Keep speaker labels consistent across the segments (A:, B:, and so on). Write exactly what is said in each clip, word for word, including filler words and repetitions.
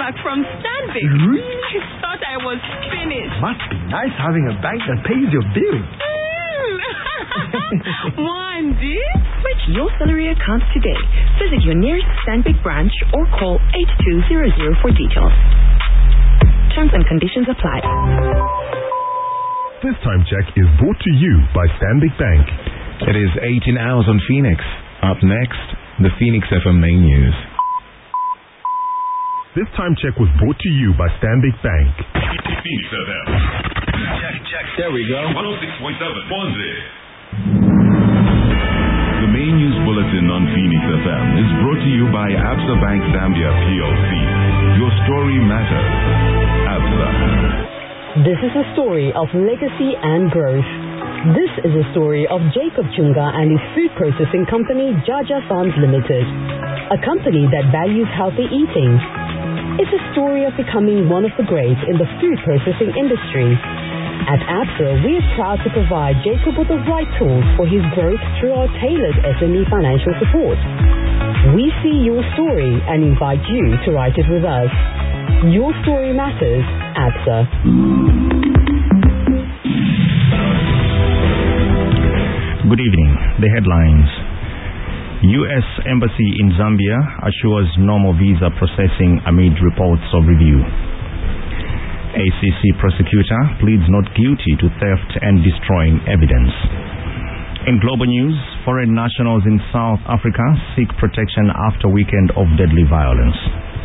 A: back from Stanbic.
B: Really?
A: I thought I was finished.
B: Must be nice having a bank that pays your bills.
A: Wandy?
C: Switch your salary account today. Visit your nearest Stanbic branch or call eight two zero zero for details. Terms and conditions apply.
D: This time check is brought to you by Stanbic Bank.
E: It is eighteen hours on Phoenix. Up next, the Phoenix F M main news.
D: This time check was brought to you by Stanbic Bank.
F: Phoenix F M.
E: Check, check. There we go.
F: one oh six point seven. Bonzi. The main news bulletin on Phoenix F M is brought to you by Absa Bank Zambia P L C. Your story matters. Absa.
G: This is a story of legacy and growth. This is a story of Jacob Chunga and his food processing company, Jaja Farms Limited, a company that values healthy eating. It's a story of becoming one of the greats in the food processing industry. At Absa, we are proud to provide Jacob with the right tools for his growth through our tailored S M E financial support. We see your story and invite you to write it with us. Your story matters, Absa.
H: Good evening. The headlines. U S Embassy in Zambia assures normal visa processing amid reports of review. A C C prosecutor pleads not guilty to theft and destroying evidence. In global news, foreign nationals in South Africa seek protection after weekend of deadly violence.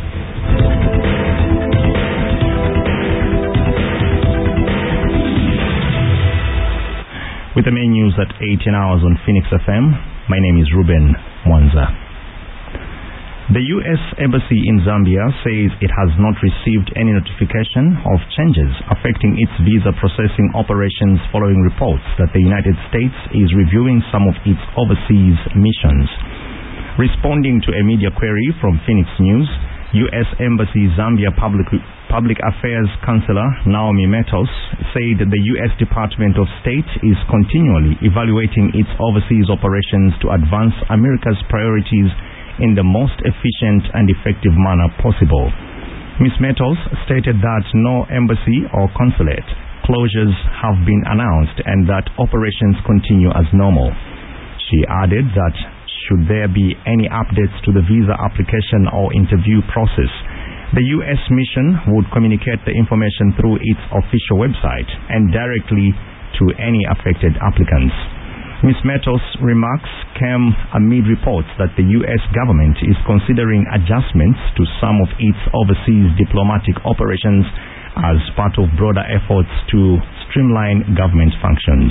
H: With the main news at eighteen hours on Phoenix F M, my name is Ruben Mwanza. The U S Embassy in Zambia says it has not received any notification of changes affecting its visa processing operations following reports that the United States is reviewing some of its overseas missions. Responding to a media query from Phoenix News, U S Embassy Zambia Public, Public Affairs Counselor Naomi Metos said the U S Department of State is continually evaluating its overseas operations to advance America's priorities in the most efficient and effective manner possible. Miz Metos stated that no embassy or consulate closures have been announced and that operations continue as normal. She added that should there be any updates to the visa application or interview process, the U S mission would communicate the information through its official website and directly to any affected applicants. Miz Metos' remarks came amid reports that the U S government is considering adjustments to some of its overseas diplomatic operations as part of broader efforts to streamline government functions.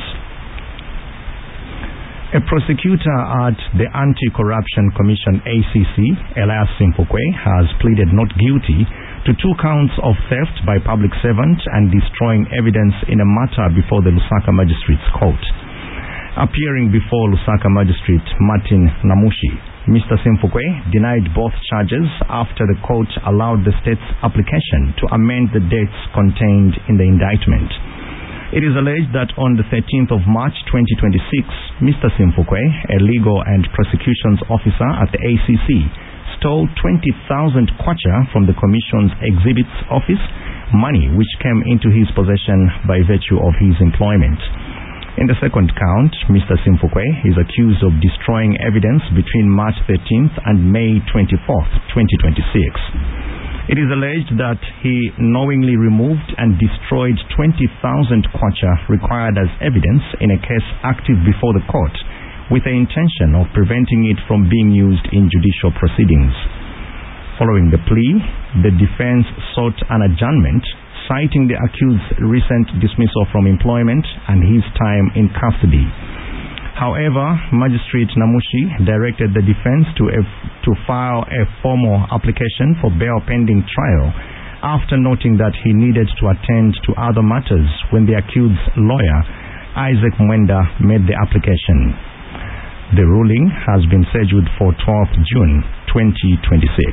H: A prosecutor at the Anti-Corruption Commission A C C, Elias Simfukwe, has pleaded not guilty to two counts of theft by public servant and destroying evidence in a matter before the Lusaka Magistrates Court. Appearing before Lusaka Magistrate Martin Namushi, Mister Simfukwe denied both charges after the court allowed the state's application to amend the dates contained in the indictment. It is alleged that on the thirteenth of March twenty twenty-six, Mister Simfukwe, a legal and prosecutions officer at the A C C, stole twenty thousand kwacha from the Commission's exhibits office, money which came into his possession by virtue of his employment. In the second count, Mister Simfukwe is accused of destroying evidence between March thirteenth and May twenty-fourth, twenty twenty-six. It is alleged that he knowingly removed and destroyed twenty thousand kwacha required as evidence in a case active before the court, with the intention of preventing it from being used in judicial proceedings. Following the plea, the defense sought an adjournment, citing the accused's recent dismissal from employment and his time in custody. However, Magistrate Namushi directed the defense to, a, to file a formal application for bail pending trial after noting that he needed to attend to other matters when the accused's lawyer, Isaac Mwenda, made the application. The ruling has been scheduled for twelfth of June twenty twenty-six.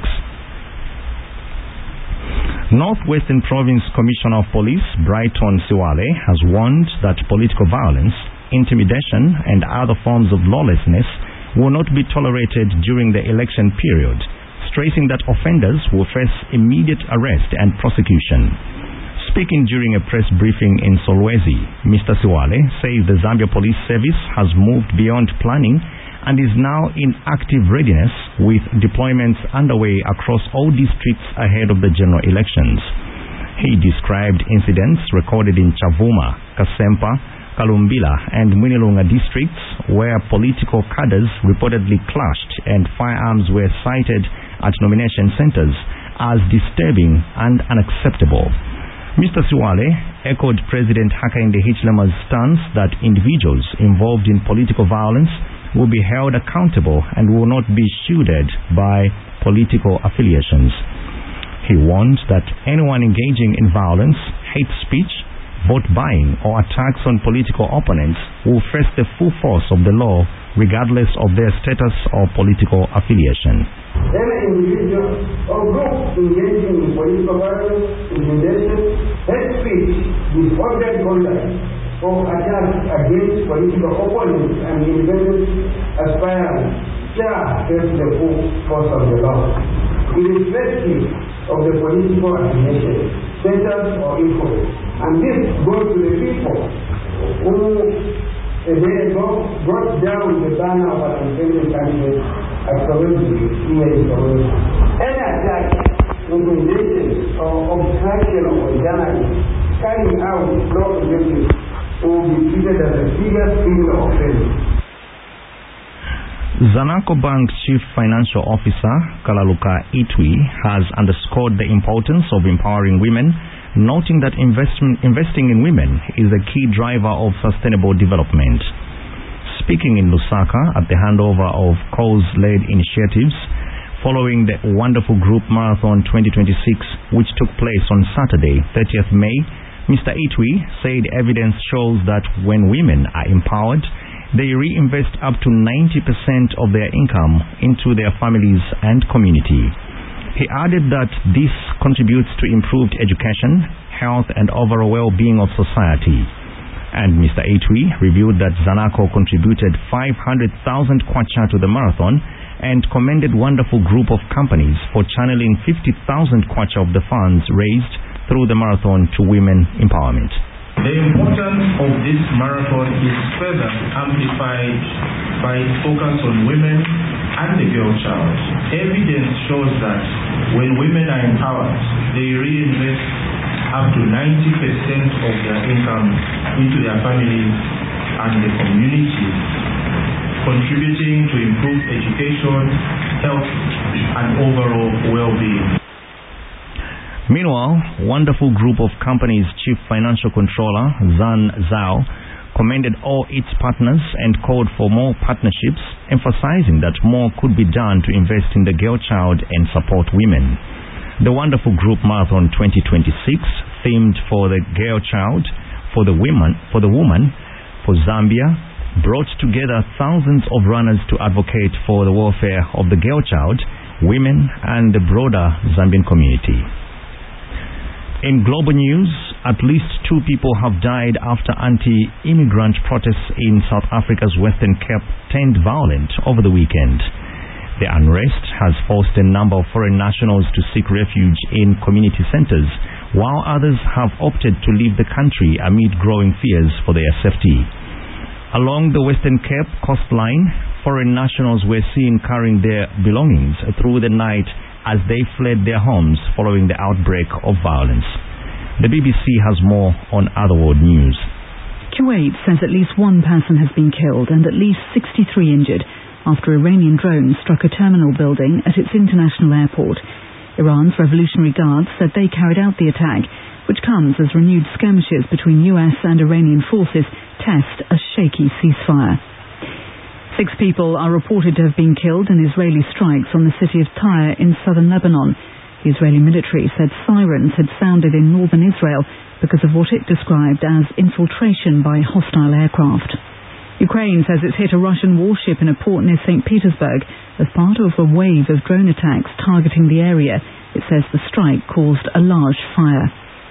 H: Northwestern Province Commissioner of Police Brighton Siwale has warned that political violence, intimidation and other forms of lawlessness will not be tolerated during the election period, stressing that offenders will face immediate arrest and prosecution. Speaking during a press briefing in Solwezi, Mister Siwale says the Zambia Police Service has moved beyond planning and is now in active readiness with deployments underway across all districts ahead of the general elections. He described incidents recorded in Chavuma, Kasempa, Kalumbila and Mwinilunga districts where political cadres reportedly clashed and firearms were sighted at nomination centers as disturbing and unacceptable. Mister Siwale echoed President Hakainde Hichilema's stance that individuals involved in political violence will be held accountable and will not be shielded by political affiliations. He warned that anyone engaging in violence, hate speech, vote buying or attacks on political opponents will face the full force of the law regardless of their status or political affiliation.
I: Any individual or group engaging in political violence, intimidation, hate speech, disorderly conduct, or attacks against political opponents and independent aspirants shall face the full force of the law, irrespective of the political affiliation, status, or influence. And this goes to the people who a day ago brought down the banner of an independent candidate at Solwezi here in Solwezi. Any attack, intimidation, or obstruction of a journalist carrying out law objectives will be treated as a serious criminal offense.
H: Zanaco Bank Chief Financial Officer Kalaluka Itwi has underscored the importance of empowering women, noting that investment, investing in women is a key driver of sustainable development. Speaking in Lusaka at the handover of cause-led initiatives following the Wonderful Group Marathon twenty twenty-six, which took place on Saturday, thirtieth of May, Mister Itwi said evidence shows that when women are empowered, they reinvest up to ninety percent of their income into their families and community. He added that this contributes to improved education, health and overall well-being of society. And Mister Itwi revealed that Zanaco contributed five hundred thousand kwacha to the marathon and commended Wonderful Group of companies for channeling fifty thousand kwacha of the funds raised through the marathon to women empowerment.
J: The importance of this marathon is further amplified by its focus on women and the girl child. Evidence shows that when women are empowered, they reinvest up to ninety percent of their income into their families and the community, contributing to improved education, health, and overall well-being.
H: Meanwhile, Wonderful Group of Companies Chief Financial Controller Zan Zhao commended all its partners and called for more partnerships, emphasizing that more could be done to invest in the girl child and support women. The Wonderful Group Marathon twenty twenty-six, themed for the girl child, for the women, for the woman, for Zambia, brought together thousands of runners to advocate for the welfare of the girl child, women, and the broader Zambian community. In global news, at least two people have died after anti-immigrant protests in South Africa's Western Cape turned violent over the weekend. The unrest has forced a number of foreign nationals to seek refuge in community centers, while others have opted to leave the country amid growing fears for their safety. Along the Western Cape coastline, foreign nationals were seen carrying their belongings through the night as they fled their homes following the outbreak of violence. The B B C has more on Other World News.
K: Kuwait says at least one person has been killed and at least sixty-three injured after Iranian drones struck a terminal building at its international airport. Iran's Revolutionary Guards said they carried out the attack, which comes as renewed skirmishes between U S and Iranian forces test a shaky ceasefire. Six people are reported to have been killed in Israeli strikes on the city of Tyre in southern Lebanon. The Israeli military said sirens had sounded in northern Israel because of what it described as infiltration by hostile aircraft. Ukraine says it's hit a Russian warship in a port near Saint Petersburg as part of a wave of drone attacks targeting the area. It says the strike caused a large fire.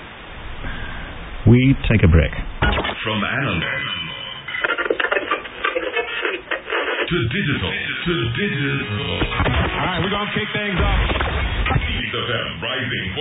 H: We take a break.
F: From analog to digital. to digital.
L: All right, we're going to kick things off.
F: Phoenix F M, rising.